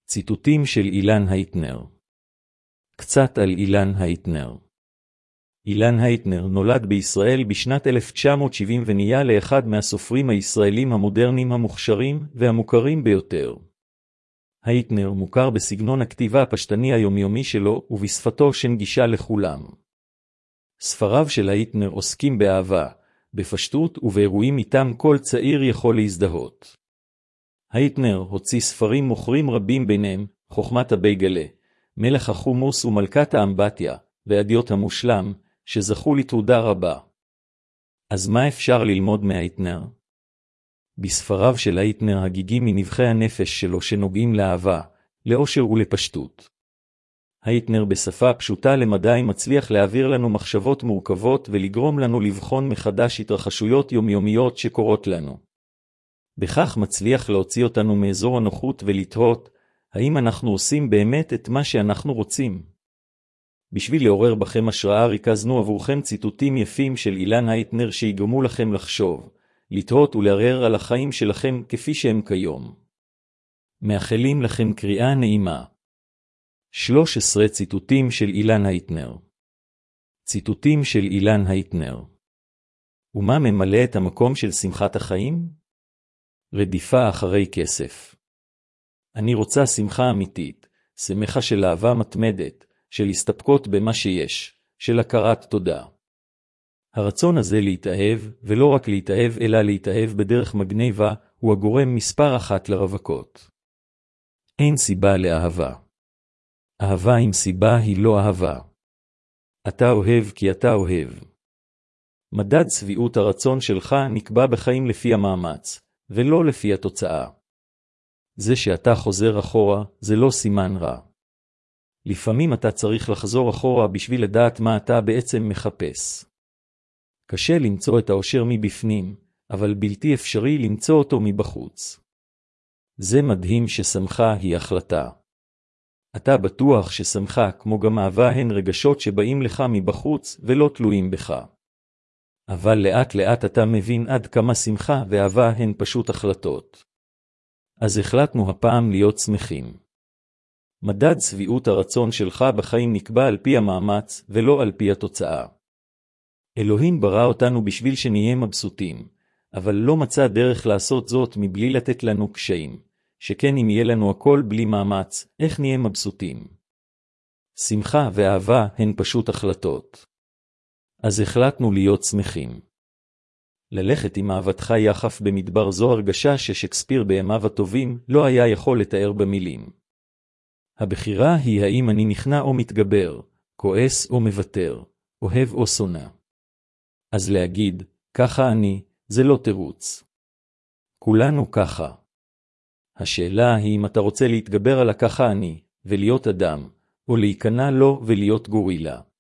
ציטוטים של אילן הייטנר. קצת על אילן הייטנר. אילן הייטנר נולד בישראל בשנת 1970 ונהיה לאחד מהסופרים הישראלים המודרניים המוכשרים והמוכרים ביותר. הייטנר מוכר בסגנון הכתיבה הפשטני היומיומי שלו ובשפתו שנגישה לכולם. ספריו של הייטנר עוסקים באהבה, בפשטות ובאירועים איתם כל צעיר יכול להזדהות. הייטנר הוציא ספרים מוכרים רבים ביניהם, חוכמת הבייגלה, מלך החומוס ומלכת האמבטיה, והדיוט המושלם, שזכו לתעודה רבה. אז מה אפשר ללמוד מהייטנר? בספריו של הייטנר הגיגים מנבחי הנפש שלו שנוגעים לאהבה, לאושר ולפשטות. הייטנר בשפה פשוטה למדי מצליח להעביר לנו מחשבות מורכבות ולגרום לנו לבחון מחדש התרחשויות יומיומיות שקורות לנו. בכך מצליח להוציא אותנו מאזור הנוחות ולתהות, האם אנחנו עושים באמת את מה שאנחנו רוצים? בשביל לעורר בכם השראה ריכזנו עבורכם ציטוטים יפים של אילן הייטנר שיגרמו לכם לחשוב, לתהות ולערער על החיים שלכם כפי שהם כיום. מאחלים לכם קריאה נעימה. 13 ציטוטים של אילן הייטנר. ציטוטים של אילן הייטנר. ומה ממלא את המקום של שמחת החיים? רדיפה אחרי כסף. אני רוצה שמחה אמיתית, שמחה של אהבה מתמדת, של הסתפקות במה שיש, של הכרת תודה. הרצון הזה להתאהב, ולא רק להתאהב אלא להתאהב בדרך מגניבה, הוא הגורם מספר אחת לרווקות. אין סיבה לאהבה. אהבה עם סיבה היא לא אהבה. אתה אוהב כי אתה אוהב. מדד שביעות הרצון שלך נקבע בחיים לפי המאמץ, ולא לפי התוצאה. זה שאתה חוזר אחורה, זה לא סימן רע. לפעמים אתה צריך לחזור אחורה בשביל לדעת מה אתה בעצם מחפש. קשה למצוא את האושר מבפנים, אבל בלתי אפשרי למצוא אותו מבחוץ. זה מדהים ששמחה היא החלטה. אתה בטוח ששמחה כמו גם אהבה הן רגשות שבאים לך מבחוץ ולא תלויים בך. אבל לאט לאט אתה מבין עד כמה שמחה ואהבה הן פשוט החלטות. אז החלטנו הפעם להיות שמחים. מדד שביעות הרצון שלך בחיים נקבע על פי המאמץ ולא על פי התוצאה. אלוהים ברא אותנו בשביל שנהיה מבסוטים, אבל לא מצא דרך לעשות זאת מבלי לתת לנו קשיים, שכן אם יהיה לנו הכל בלי מאמץ, איך נהיה מבסוטים? שמחה ואהבה הן פשוט החלטות. אז החלטנו להיות שמחים. ללכת עם אהבתך יחף במדבר זו הרגשה ששקספיר בימיו הטובים לא היה יכול לתאר במילים. הבחירה היא האם אני נכנע או מתגבר, כועס או מוותר, אוהב או שונא. אז להגיד, ככה אני, זה לא תירוץ. כולנו ככה. השאלה היא אם אתה רוצה להתגבר על הככה אני, ולהיות אדם, או להיכנע לו ולהיות גורילה.